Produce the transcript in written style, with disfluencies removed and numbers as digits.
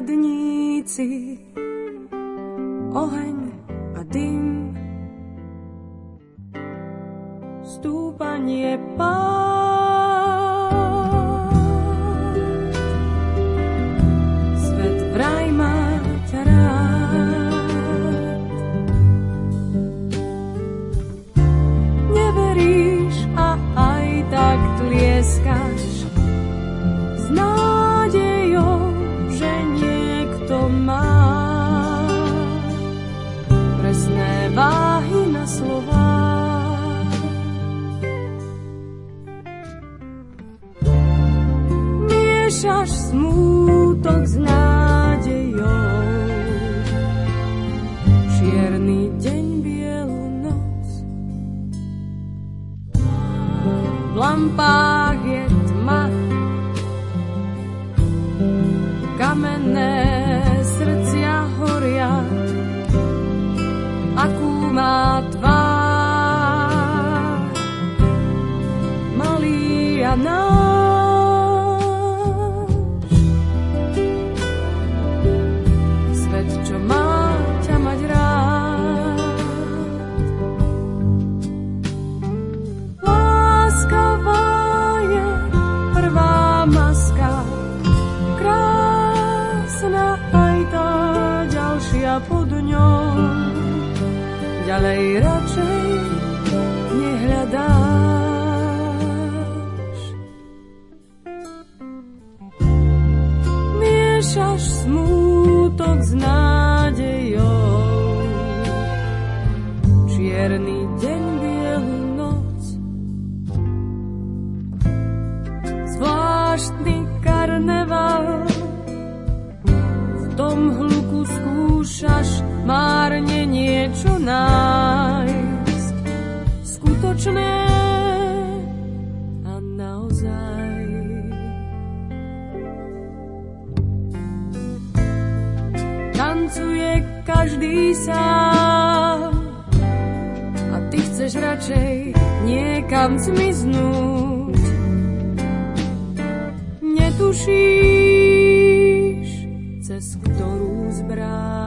viniatníci, oheň a dym, stúpanie pád. Svet vraj má ťa rád. Neveríš a aj tak tlieskaš s nádejou, že niekto má presné váhy na slová. Miešaš smútok s nádejou, čierny deň, bielu noc. V lampách je tma, kamenné srdcia horia. Akú má tvár malý a náš. Svet, čo má ťa mať rád. Láskavá je prvá maska, krásna aj tá ďalšia pod ňou. Ďalej radšej nehľadáš. Miešaš smútok s nádejou, čierny deň, bielu noc. Zvláštny karneval, v tom hluku skúšaš márne niečo nájsť, skutočné a naozaj. Tancuje každý sám a ty chceš radšej niekam zmiznúť. Netušíš, cez ktorú zbráň